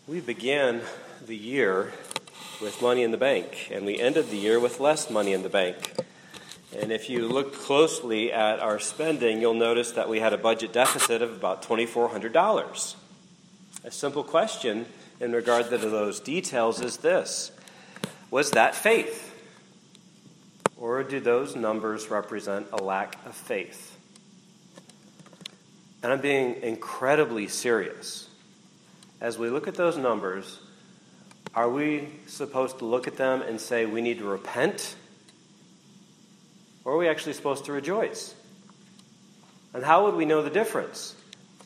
We began the year with money in the bank, and we ended the year with less money in the bank. And if you look closely at our spending, you'll notice that we had a budget deficit of about $2,400. A simple question in regard to those details is this: was that faith? Or do those numbers represent a lack of faith? And I'm being incredibly serious. As we look at those numbers, are we supposed to look at them and say we need to repent? Or are we actually supposed to rejoice? And how would we know the difference?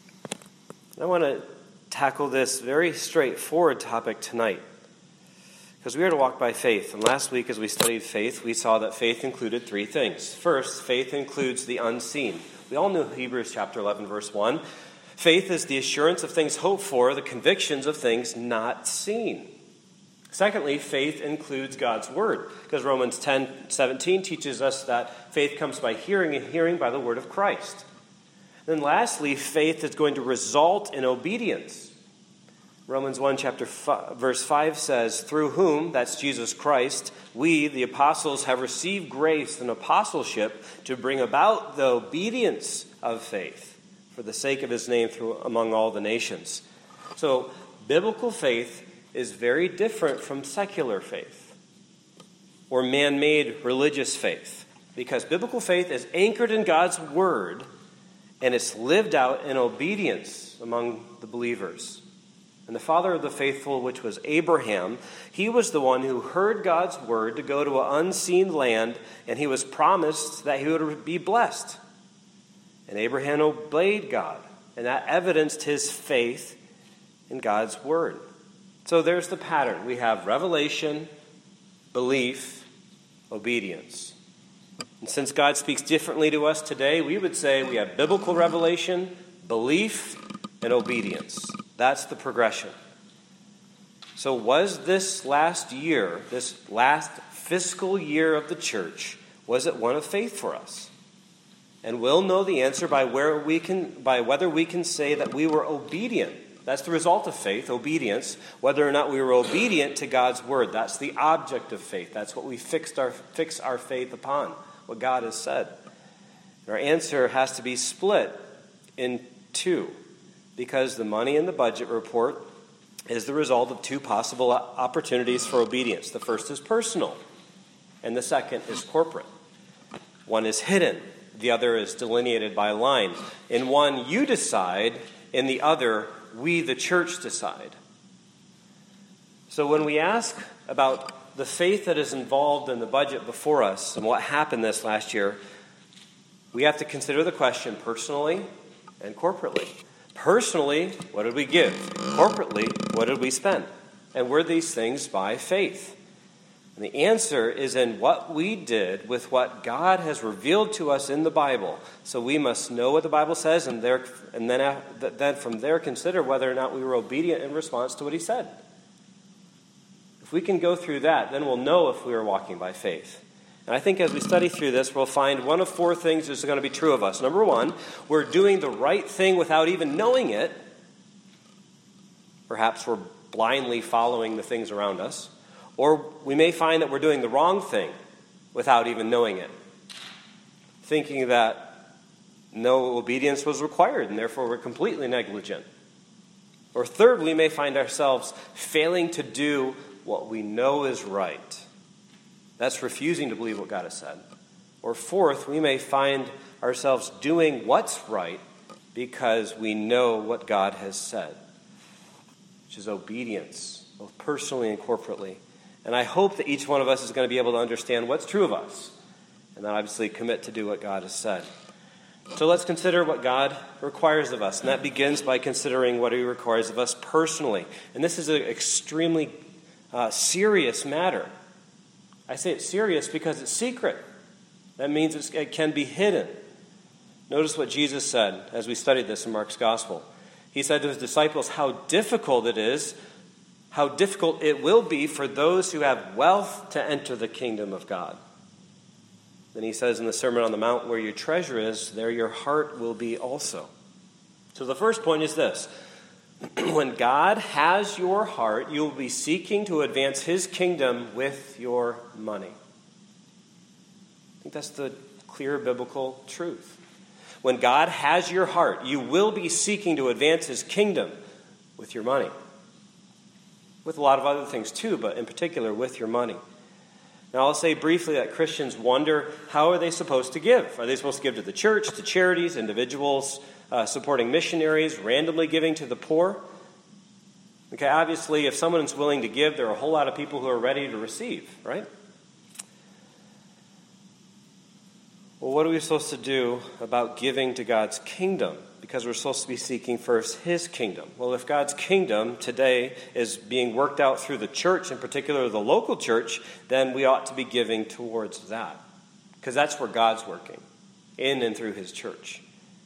I want to tackle this very straightforward topic tonight, because we are to walk by faith. And last week, as we studied faith, we saw that faith included three things. First, faith includes the unseen. We all know Hebrews chapter 11, verse 1. Faith is the assurance of things hoped for, the convictions of things not seen. Secondly, faith includes God's word, because Romans 10:17 teaches us that faith comes by hearing, and hearing by the word of Christ. Then lastly, faith is going to result in obedience. Romans 1 verse 5 says, through whom, that's Jesus Christ, we, the apostles, have received grace and apostleship to bring about the obedience of faith for the sake of his name among all the nations. So, biblical faith is very different from secular faith or man-made religious faith, because biblical faith is anchored in God's word and it's lived out in obedience among the believers. And the father of the faithful, which was Abraham, he was the one who heard God's word to go to an unseen land, and he was promised that he would be blessed. And Abraham obeyed God, and that evidenced his faith in God's word. So there's the pattern. We have revelation, belief, obedience. And since God speaks differently to us today, we would say we have biblical revelation, belief, and obedience. That's the progression. So was this last year, this last fiscal year of the church, was it one of faith for us? And we'll know the answer by whether we can say that we were obedient. That's the result of faith, obedience. Whether or not we were obedient to God's word. That's the object of faith. That's what we fix our faith upon, what God has said. Our answer has to be split in two, because the money in the budget report is the result of two possible opportunities for obedience. The first is personal, and the second is corporate. One is hidden. The other is delineated by a line. In one, you decide. In the other, we, the church, decide. So when we ask about the faith that is involved in the budget before us and what happened this last year, we have to consider the question personally and corporately. Personally, what did we give? Corporately, what did we spend? And were these things by faith? And the answer is in what we did with what God has revealed to us in the Bible. So we must know what the Bible says, and then from there consider whether or not we were obedient in response to what he said. If we can go through that, then we'll know if we are walking by faith. And I think as we study through this, we'll find one of four things is going to be true of us. Number one, we're doing the right thing without even knowing it. Perhaps we're blindly following the things around us. Or we may find that we're doing the wrong thing without even knowing it, thinking that no obedience was required and therefore we're completely negligent. Or third, we may find ourselves failing to do what we know is right. That's refusing to believe what God has said. Or fourth, we may find ourselves doing what's right because we know what God has said, which is obedience, both personally and corporately. And I hope that each one of us is going to be able to understand what's true of us, and then obviously commit to do what God has said. So let's consider what God requires of us, and that begins by considering what he requires of us personally. And this is an extremely serious matter. I say it's serious because it's secret. That means it can be hidden. Notice what Jesus said as we studied this in Mark's Gospel. He said to his disciples how difficult it will be for those who have wealth to enter the kingdom of God. Then he says in the Sermon on the Mount, where your treasure is, there your heart will be also. So the first point is this: When God has your heart, you will be seeking to advance his kingdom with your money. I think that's the clear biblical truth. When God has your heart, you will be seeking to advance his kingdom with your money. With a lot of other things too, but in particular with your money. Now I'll say briefly that Christians wonder, how are they supposed to give? Are they supposed to give to the church, to charities, individuals, supporting missionaries, randomly giving to the poor? Okay, obviously, if someone's willing to give, there are a whole lot of people who are ready to receive, right? Well, what are we supposed to do about giving to God's kingdom? Because we're supposed to be seeking first his kingdom. Well, if God's kingdom today is being worked out through the church, in particular the local church, then we ought to be giving towards that. Because that's where God's working, in and through his church.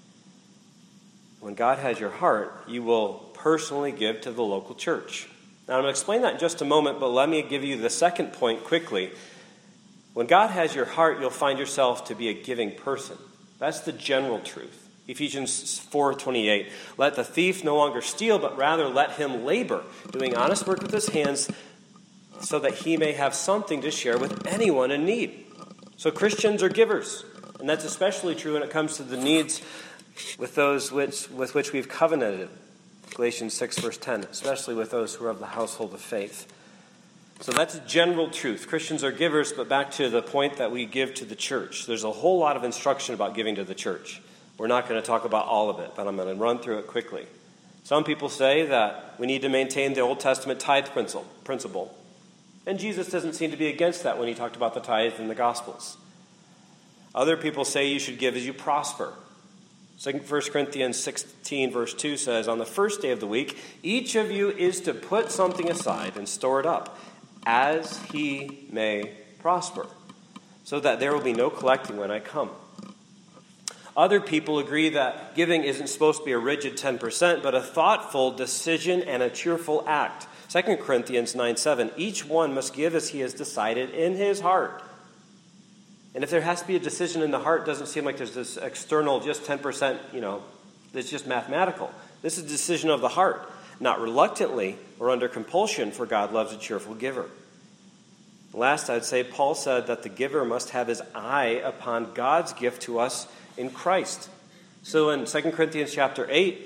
When God has your heart, you will personally give to the local church. Now, I'm going to explain that in just a moment, but let me give you the second point quickly. When God has your heart, you'll find yourself to be a giving person. That's the general truth. Ephesians 4:28, let the thief no longer steal, but rather let him labor, doing honest work with his hands, so that he may have something to share with anyone in need. So Christians are givers, and that's especially true when it comes to the needs with those with which we've covenanted. Galatians 6, verse 10, especially with those who are of the household of faith. So that's general truth. Christians are givers, but back to the point that we give to the church. There's a whole lot of instruction about giving to the church. We're not going to talk about all of it, but I'm going to run through it quickly. Some people say that we need to maintain the Old Testament tithe principle. And Jesus doesn't seem to be against that when he talked about the tithe in the Gospels. Other people say you should give as you prosper. 1 Corinthians 16, verse 2 says, on the first day of the week, each of you is to put something aside and store it up, as he may prosper, so that there will be no collecting when I come. Other people agree that giving isn't supposed to be a rigid 10%, but a thoughtful decision and a cheerful act. 2 Corinthians 9:7, each one must give as he has decided in his heart. And if there has to be a decision in the heart, it doesn't seem like there's this external, just 10%, that's just mathematical. This is a decision of the heart, not reluctantly or under compulsion, for God loves a cheerful giver. Last, I'd say Paul said that the giver must have his eye upon God's gift to us in Christ. So in 2 Corinthians chapter 8,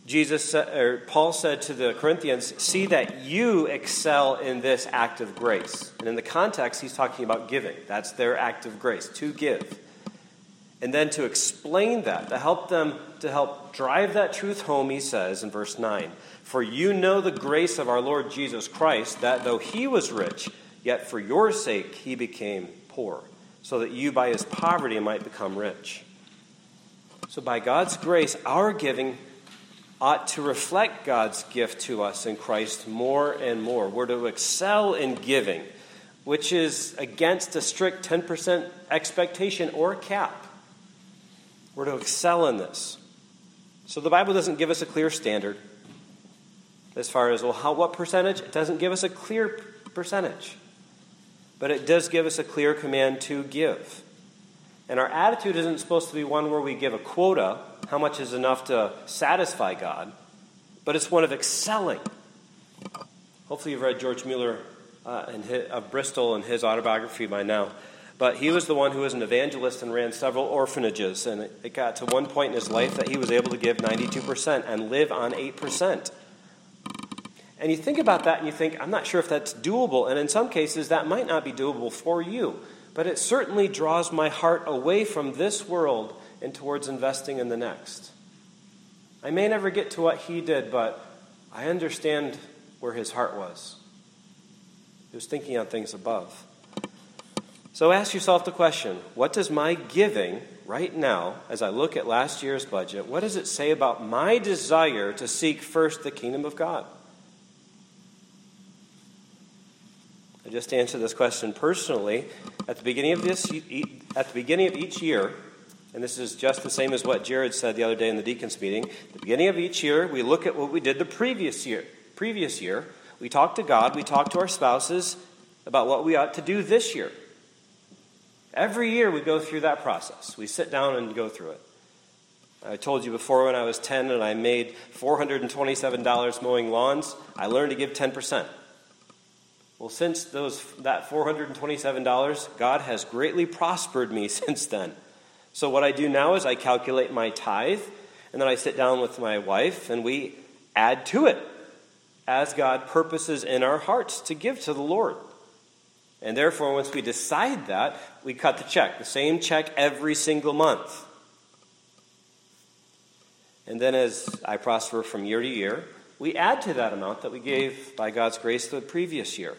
Paul said to the Corinthians, see that you excel in this act of grace. And in the context, he's talking about giving. That's their act of grace, to give. And then to explain that, to help drive that truth home, he says in verse 9, for you know the grace of our Lord Jesus Christ, that though he was rich, yet for your sake he became poor, so that you by his poverty might become rich. So by God's grace, our giving ought to reflect God's gift to us in Christ more and more. We're to excel in giving, which is against a strict 10% expectation or cap. We're to excel in this. So the Bible doesn't give us a clear standard as far as, what percentage? It doesn't give us a clear percentage. But it does give us a clear command to give. And our attitude isn't supposed to be one where we give a quota, how much is enough to satisfy God, but it's one of excelling. Hopefully you've read George Mueller of Bristol and his autobiography by now. But he was the one who was an evangelist and ran several orphanages, and it got to one point in his life that he was able to give 92% and live on 8%. And you think about that and you think, I'm not sure if that's doable, and in some cases that might not be doable for you. But it certainly draws my heart away from this world and towards investing in the next. I may never get to what he did, but I understand where his heart was. He was thinking on things above. So ask yourself the question, what does my giving right now, as I look at last year's budget, what does it say about my desire to seek first the kingdom of God? I just answered this question personally. At the beginning of each year, and this is just the same as what Jared said the other day in the deacons meeting. At the beginning of each year, we look at what we did the previous year. We talk to God, we talk to our spouses about what we ought to do this year. Every year we go through that process. We sit down and go through it. I told you before, when I was 10 and I made $427 mowing lawns, I learned to give 10%. Well, since that $427, God has greatly prospered me since then. So what I do now is I calculate my tithe, and then I sit down with my wife, and we add to it as God purposes in our hearts to give to the Lord. And therefore, once we decide that, we cut the check, the same check every single month. And then as I prosper from year to year, we add to that amount that we gave by God's grace the previous year.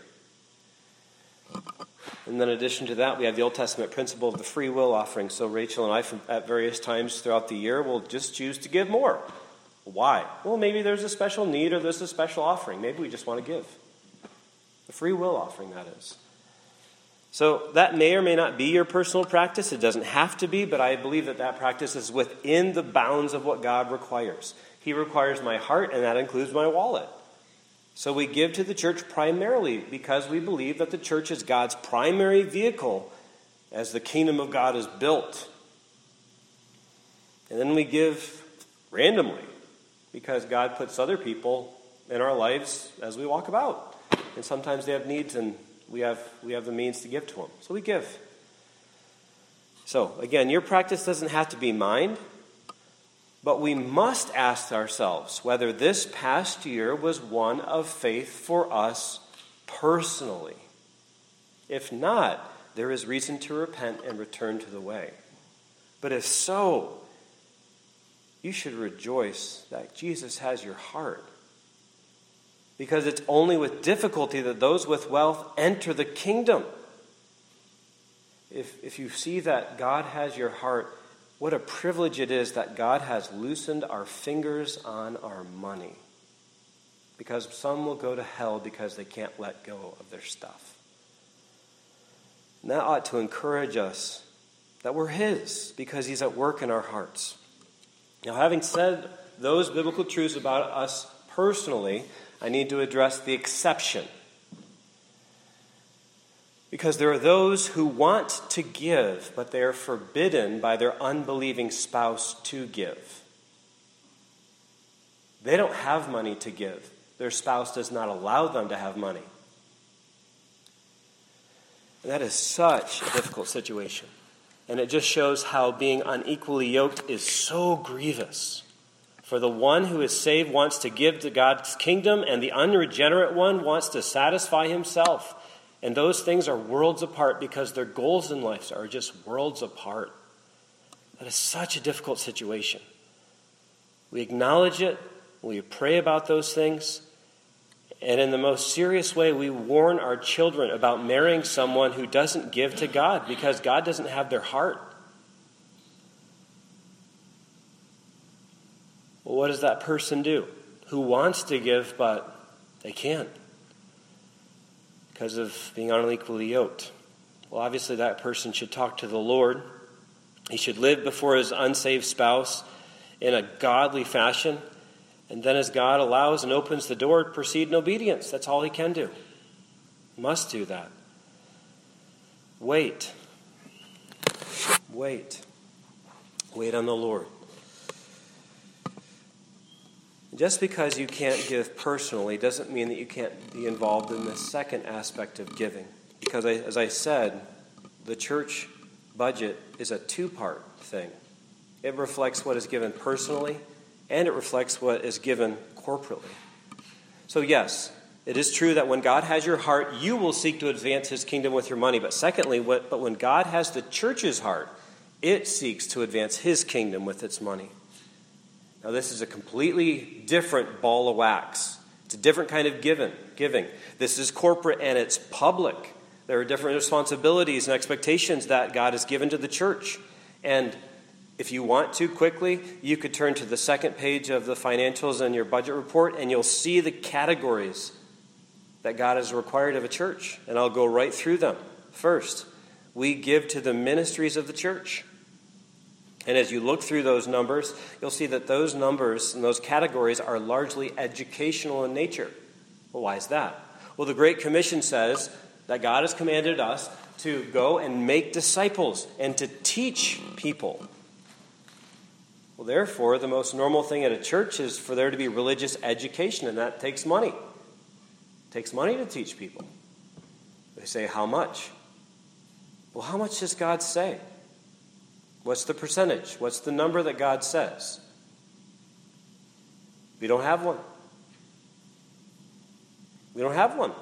And then in addition to that, we have the Old Testament principle of the free will offering. So Rachel and I, at various times throughout the year, will just choose to give more. Why? Well, maybe there's a special need or there's a special offering. Maybe we just want to give. The free will offering, that is. So that may or may not be your personal practice. It doesn't have to be, but I believe that practice is within the bounds of what God requires. He requires my heart, and that includes my wallet. So we give to the church primarily because we believe that the church is God's primary vehicle as the kingdom of God is built. And then we give randomly because God puts other people in our lives as we walk about. And sometimes they have needs, and we have the means to give to them. So we give. So, again, your practice doesn't have to be mine, but we must ask ourselves whether this past year was one of faith for us personally. If not, there is reason to repent and return to the way. But if so, you should rejoice that Jesus has your heart. Because it's only with difficulty that those with wealth enter the kingdom. If you see that God has your heart, what a privilege it is that God has loosened our fingers on our money. Because some will go to hell because they can't let go of their stuff. And that ought to encourage us that we're His because He's at work in our hearts. Now, having said those biblical truths about us personally, I need to address the exception. Because there are those who want to give, but they are forbidden by their unbelieving spouse to give. They don't have money to give. Their spouse does not allow them to have money. And that is such a difficult situation. And it just shows how being unequally yoked is so grievous. For the one who is saved wants to give to God's kingdom, and the unregenerate one wants to satisfy himself. And those things are worlds apart because their goals in life are just worlds apart. That is such a difficult situation. We acknowledge it, we pray about those things, and in the most serious way, we warn our children about marrying someone who doesn't give to God because God doesn't have their heart. Well, what does that person do who wants to give but they can't because of being unequally yoked? Well, obviously that person should talk to the Lord. He should live before his unsaved spouse in a godly fashion. And then as God allows and opens the door, proceed in obedience. That's all he can do. He must do that. Wait. Wait. Wait on the Lord. Just because you can't give personally doesn't mean that you can't be involved in the second aspect of giving. Because as I said, the church budget is a two-part thing. It reflects what is given personally, and it reflects what is given corporately. So yes, it is true that when God has your heart, you will seek to advance his kingdom with your money. But secondly, when God has the church's heart, it seeks to advance his kingdom with its money. Now, this is a completely different ball of wax. It's a different kind of giving. This is corporate and it's public. There are different responsibilities and expectations that God has given to the church. And if you want to quickly, you could turn to the second page of the financials and your budget report, and you'll see the categories that God has required of a church. And I'll go right through them. First, we give to the ministries of the church. And as you look through those numbers, you'll see that those numbers and those categories are largely educational in nature. Well, why is that? Well, the Great Commission says that God has commanded us to go and make disciples and to teach people. Well, therefore, the most normal thing at a church is for there to be religious education, and that takes money. It takes money to teach people. They say, how much? Well, how much does God say? What's the percentage? What's the number that God says? We don't have one. We don't have one.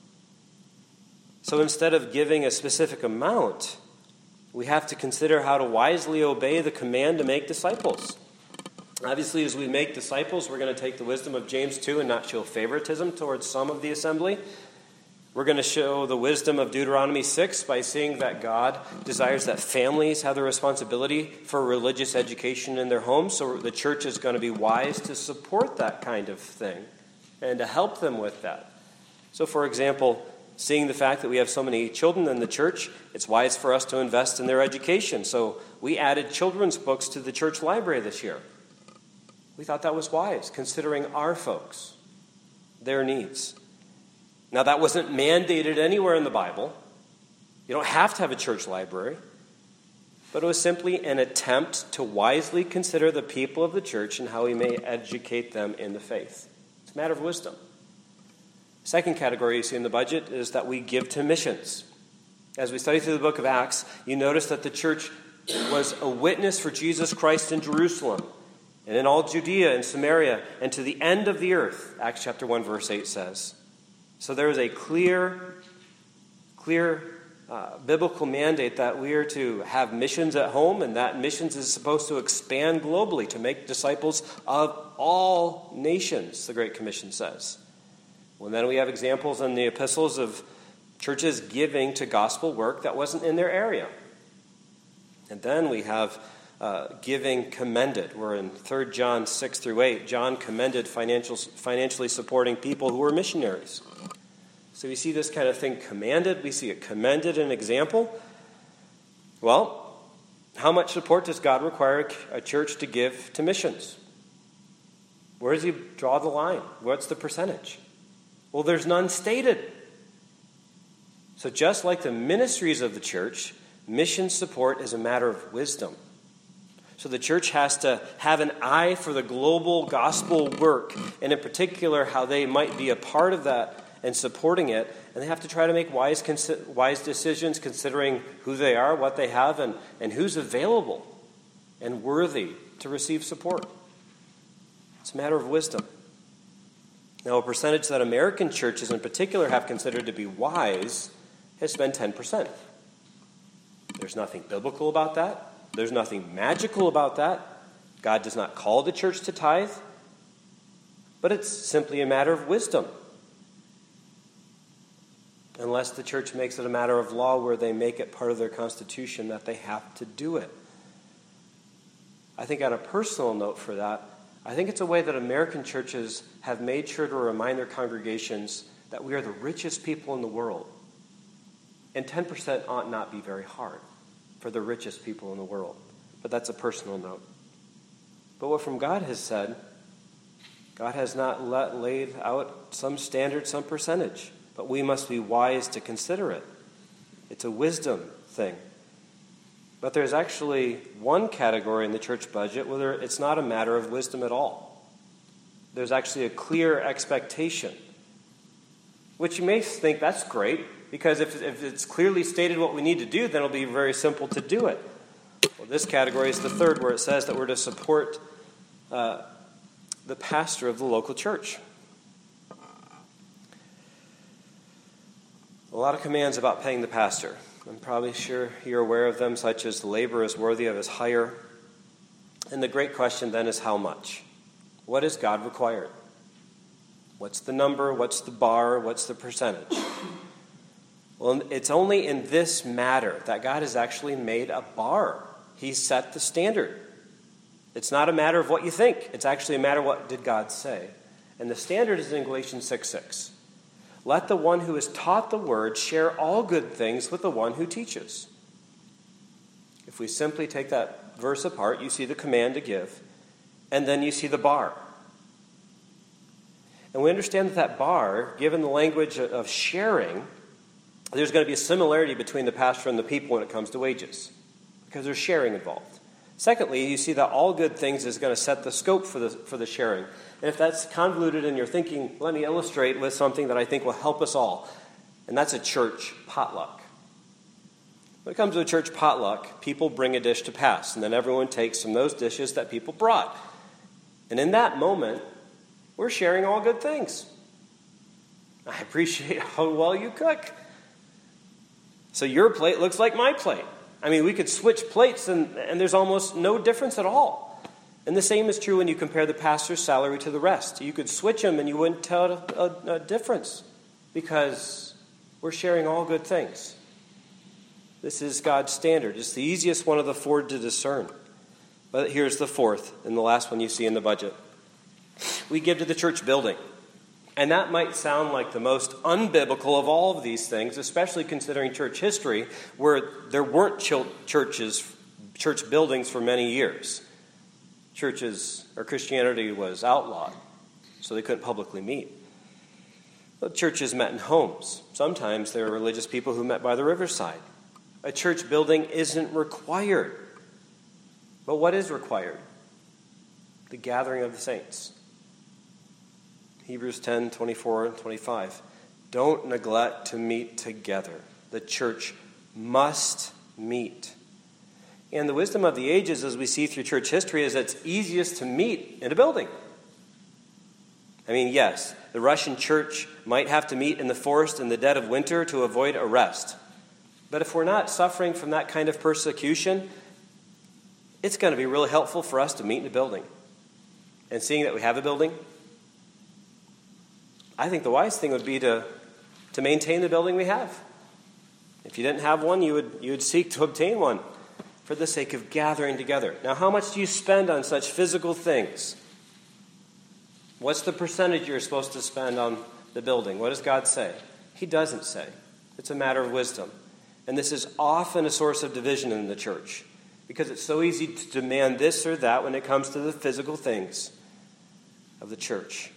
So instead of giving a specific amount, we have to consider how to wisely obey the command to make disciples. Obviously, as we make disciples, we're going to take the wisdom of James 2 and not show favoritism towards some of the assembly. We're going to show the wisdom of Deuteronomy 6 by seeing that God desires that families have the responsibility for religious education in their homes. So the church is going to be wise to support that kind of thing and to help them with that. So, for example, seeing the fact that we have so many children in the church, it's wise for us to invest in their education. So we added children's books to the church library this year. We thought that was wise, considering our folks, their needs. Now, that wasn't mandated anywhere in the Bible. You don't have to have a church library. But it was simply an attempt to wisely consider the people of the church and how we may educate them in the faith. It's a matter of wisdom. Second category you see in the budget is that we give to missions. As we study through the book of Acts, you notice that the church was a witness for Jesus Christ in Jerusalem and in all Judea and Samaria and to the end of the earth, Acts chapter 1, verse 8 says. So there is a clear biblical mandate that we are to have missions at home, and that missions is supposed to expand globally to make disciples of all nations, the Great Commission says. Well, then we have examples in the epistles of churches giving to gospel work that wasn't in their area. And then we have giving commended. We're in 3 John 6 through 8. John commended financially supporting people who were missionaries. So we see this kind of thing commanded. We see it commended in example. Well, how much support does God require a church to give to missions? Where does he draw the line? What's the percentage? Well, there's none stated. So just like the ministries of the church, mission support is a matter of wisdom. So the church has to have an eye for the global gospel work, and in particular how they might be a part of that and supporting it. And they have to try to make wise decisions considering who they are, what they have, and who's available and worthy to receive support. It's a matter of wisdom. Now, a percentage that American churches in particular have considered to be wise has been 10%. There's nothing biblical about that. There's nothing magical about that. God does not call the church to tithe. But it's simply a matter of wisdom. Unless the church makes it a matter of law where they make it part of their constitution that they have to do it. I think on a personal note for that, I think it's a way that American churches have made sure to remind their congregations that we are the richest people in the world. And 10% ought not be very hard for the richest people in the world. But that's a personal note. But what from God has said, God has not laid out some standard, some percentage. But we must be wise to consider it. It's a wisdom thing. But there's actually one category in the church budget where it's not a matter of wisdom at all. There's actually a clear expectation, which you may think that's great, because if it's clearly stated what we need to do, then it'll be very simple to do it. Well, this category is the third, where it says that we're to support the pastor of the local church. A lot of commands about paying the pastor. I'm probably sure you're aware of them, such as the labor is worthy of his hire. And the great question then is how much? What is God required? What's the number? What's the bar? What's the percentage? Well, it's only in this matter that God has actually made a bar. He set the standard. It's not a matter of what you think. It's actually a matter of what did God say. And the standard is in Galatians 6:6. Let the one who is taught the word share all good things with the one who teaches. If we simply take that verse apart, you see the command to give, and then you see the bar. And we understand that bar, given the language of sharing, there's going to be a similarity between the pastor and the people when it comes to wages, because there's sharing involved. Secondly, you see that all good things is going to set the scope for the sharing. And if that's convoluted in your thinking, let me illustrate with something that I think will help us all. And that's a church potluck. When it comes to a church potluck, people bring a dish to pass, and then everyone takes from those dishes that people brought. And in that moment, we're sharing all good things. I appreciate how well you cook. So your plate looks like my plate. I mean, we could switch plates, and there's almost no difference at all. And the same is true when you compare the pastor's salary to the rest. You could switch them, and you wouldn't tell a difference, because we're sharing all good things. This is God's standard. It's the easiest one of the four to discern. But here's the fourth, and the last one you see in the budget. We give to the church building. And that might sound like the most unbiblical of all of these things, especially considering church history, where there weren't church buildings for many years. Christianity was outlawed, so they couldn't publicly meet. Well, churches met in homes. Sometimes there were religious people who met by the riverside. A church building isn't required. But what is required? The gathering of the saints. Hebrews 10, 24 and 25. Don't neglect to meet together. The church must meet. And the wisdom of the ages, as we see through church history, is that it's easiest to meet in a building. I mean, yes, the Russian church might have to meet in the forest in the dead of winter to avoid arrest. But if we're not suffering from that kind of persecution, it's going to be really helpful for us to meet in a building. And seeing that we have a building, I think the wise thing would be to maintain the building we have. If you didn't have one, you would seek to obtain one for the sake of gathering together. Now, how much do you spend on such physical things? What's the percentage you're supposed to spend on the building? What does God say? He doesn't say. It's a matter of wisdom. And this is often a source of division in the church, because it's so easy to demand this or that when it comes to the physical things of the church.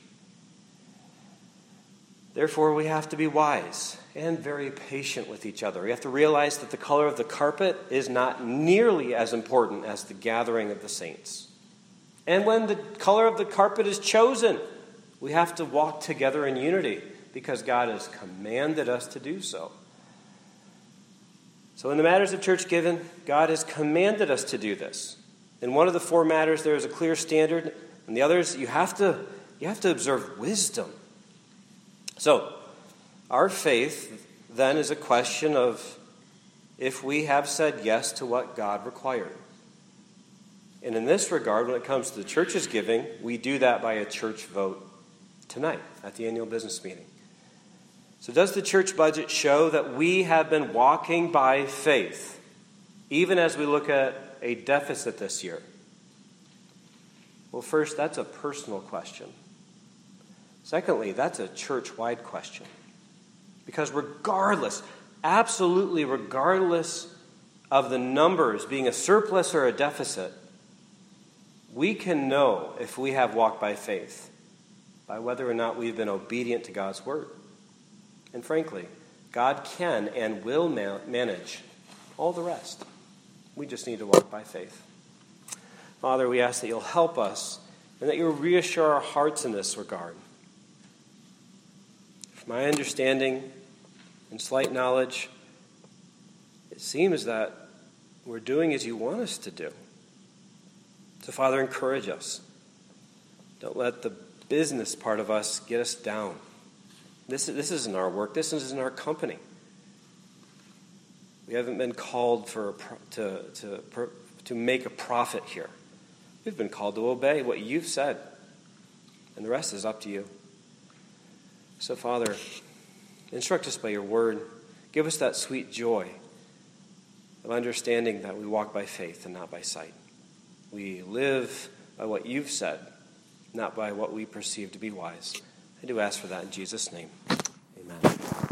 Therefore, we have to be wise and very patient with each other. We have to realize that the color of the carpet is not nearly as important as the gathering of the saints. And when the color of the carpet is chosen, we have to walk together in unity, because God has commanded us to do so. So in the matters of church giving, God has commanded us to do this. In one of the four matters, there is a clear standard. In the others, you have to observe wisdom. So, our faith, then, is a question of if we have said yes to what God required. And in this regard, when it comes to the church's giving, we do that by a church vote tonight at the annual business meeting. So does the church budget show that we have been walking by faith, even as we look at a deficit this year? Well, first, that's a personal question. Secondly, that's a church-wide question. Because absolutely regardless of the numbers being a surplus or a deficit, we can know if we have walked by faith by whether or not we've been obedient to God's word. And frankly, God can and will manage all the rest. We just need to walk by faith. Father, we ask that you'll help us and that you'll reassure our hearts in this regard. From my understanding and slight knowledge, it seems that we're doing as you want us to do. So, Father, encourage us. Don't let the business part of us get us down. This isn't our work. This isn't our company. We haven't been called to make a profit here. We've been called to obey what you've said, and the rest is up to you. So, Father, instruct us by your word. Give us that sweet joy of understanding that we walk by faith and not by sight. We live by what you've said, not by what we perceive to be wise. I do ask for that in Jesus' name. Amen.